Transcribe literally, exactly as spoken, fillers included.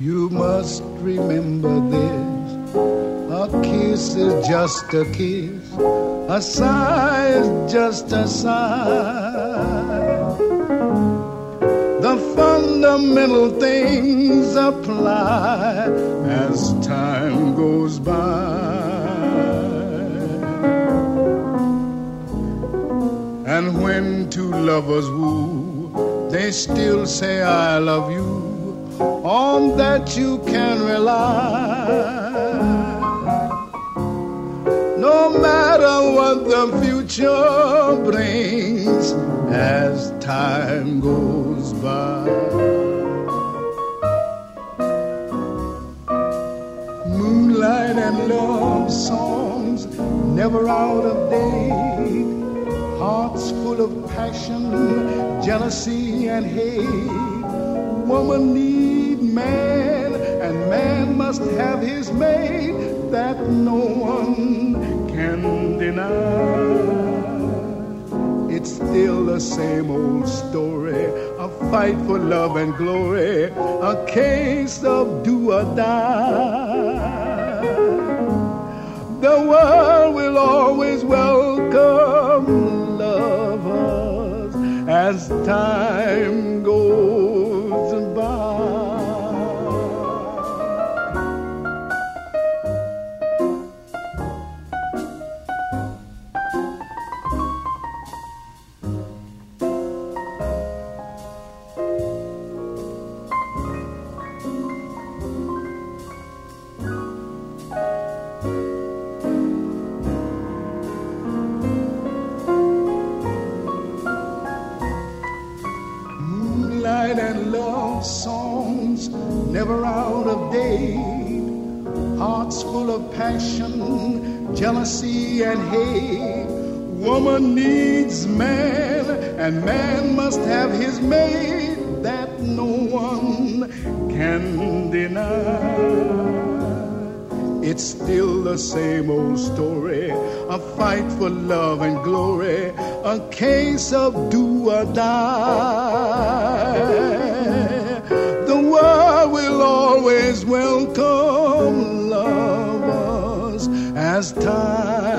You must remember this. A kiss is just a kiss. A sigh is just a sigh. The fundamental things apply as time goes by. And when two lovers woo, they still say I love you. On that you can rely. No matter what the future brings as time goes by. Moonlight and love songs never out of date. Hearts full of passion, jealousy and hate. Woman need man, and man must have his mate. That no one can deny. It's still the same old story, a fight for love and glory, a case of do or die. The world will always welcome lovers as time goes by. And love songs never out of date. Hearts full of passion, jealousy and hate. Woman needs man, and man must have his mate. That no one can deny. It's still the same old story, a fight for love and glory, a case of do or die. The world will always welcome lovers as time